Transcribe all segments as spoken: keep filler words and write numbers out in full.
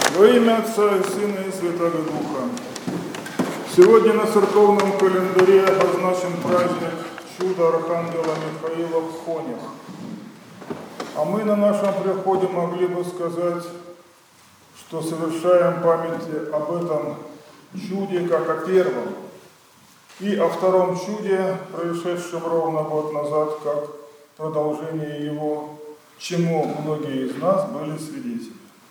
Во имя Отца и Сына и Святого Духа. Сегодня на церковном календаре обозначен праздник чуда Архангела Михаила в Хонях. А мы на нашем приходе могли бы сказать, что совершаем память об этом чуде как о первом, и о втором чуде, происшедшем ровно год назад, как продолжение его, чему многие из нас были свидетелями.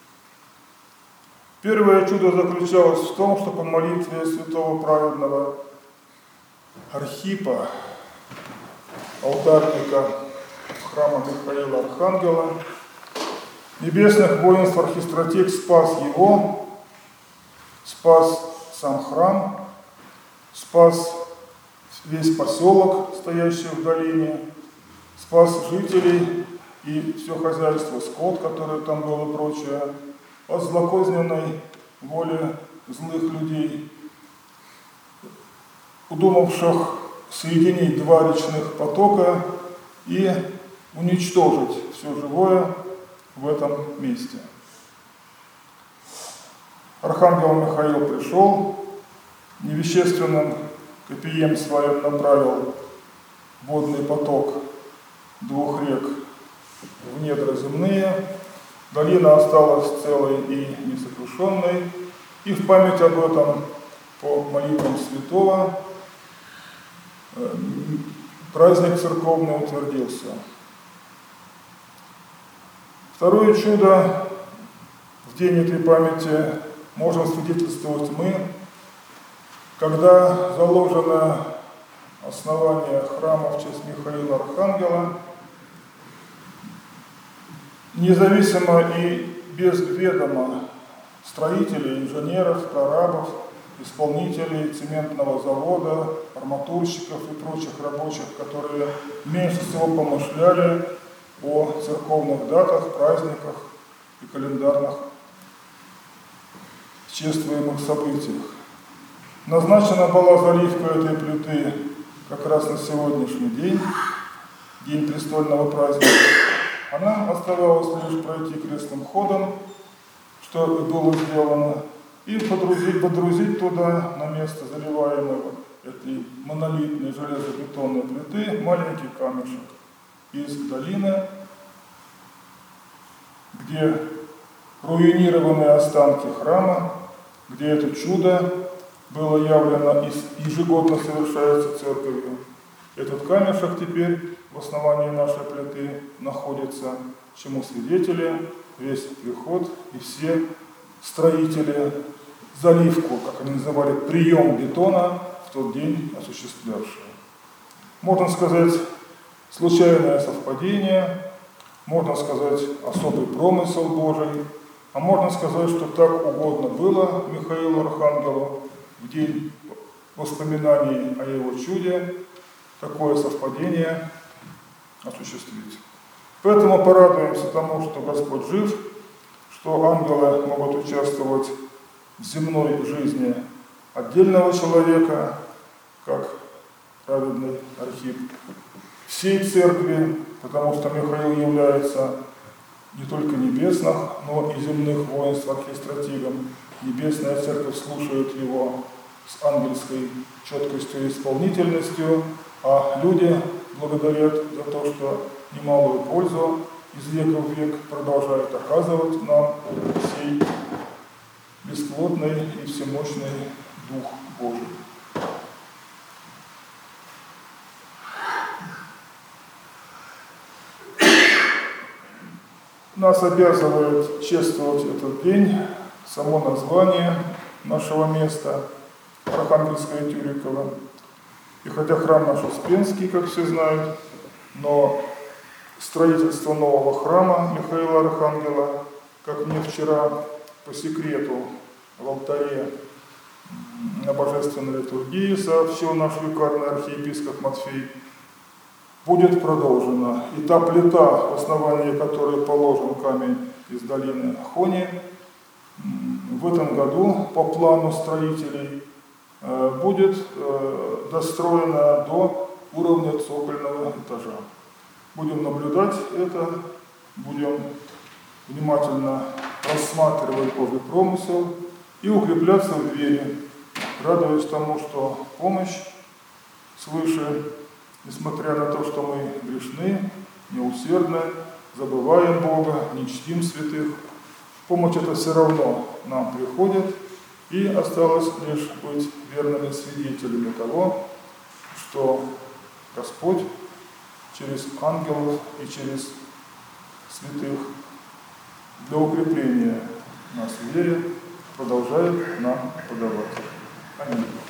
Первое чудо заключалось в том, что по молитве святого праведного Архипа, алтарника храма Михаила Архангела, небесных воинств архистратиг спас его, спас сам храм, спас весь поселок, стоящий в долине, спас жителей и все хозяйство, скот, который там был и прочее, от злокозненной воли злых людей, удумавших соединить два речных потока и уничтожить все живое в этом месте. Архангел Михаил пришел, невещественным копьем своим направил водный поток двух рек в недра земные. Долина осталась целой и несокрушенной, и в память об этом по молитвам святого праздник церковный утвердился. Второе чудо в день этой памяти можем свидетельствовать мы, когда заложено основание храма в честь Михаила Архангела, независимо и без ведома строителей, инженеров, прорабов, исполнителей цементного завода, арматурщиков и прочих рабочих, которые меньше всего помышляли о церковных датах, праздниках и календарных чествуемых событиях. Назначена была заливка этой плиты как раз на сегодняшний день, день престольного праздника. А нам оставалось лишь пройти крестным ходом, что было сделано, и подрузить, подрузить туда, на место заливаемого этой монолитной железобетонной плиты, маленький камешек из долины, где руинированные останки храма, где это чудо было явлено и ежегодно совершается церковью. Этот камешек теперь в основании нашей плиты находится, чему свидетели весь приход и все строители, заливку, как они называли, прием бетона в тот день осуществлявшие. Можно сказать, случайное совпадение, можно сказать, особый промысел Божий, а можно сказать, что так угодно было Михаилу Архангелу в день воспоминаний о его чуде, такое совпадение осуществить. Поэтому порадуемся тому, что Господь жив, что ангелы могут участвовать в земной жизни отдельного человека, как праведный Архип, всей церкви, потому что Михаил является не только небесных, но и земных воинств архистратигом. Небесная церковь слушает его с ангельской четкостью и исполнительностью, а люди благодарят за то, что немалую пользу из века в век продолжает оказывать нам сей бесплотный и всемощный Дух Божий. Нас обязывает чествовать этот день само название нашего места, Архангельское Тюриково. И хотя храм наш Успенский, как все знают, но строительство нового храма Михаила Архангела, как мне вчера по секрету в алтаре на Божественной литургии сообщил наш викарный архиепископ Матфей, будет продолжена. И та плита, в основании которой положен камень из долины Хони, в этом году по плану строителей будет достроена до уровня цокольного этажа. Будем наблюдать это, будем внимательно рассматривать Божий промысел и укрепляться в вере, радуясь тому, что помощь свыше, несмотря на то, что мы грешны, неусердны, забываем Бога, не чтим святых, помощь эта все равно нам приходит, и осталось лишь быть верными свидетелями того, что Господь через ангелов и через святых для укрепления нас в вере продолжает нам подавать. Аминь.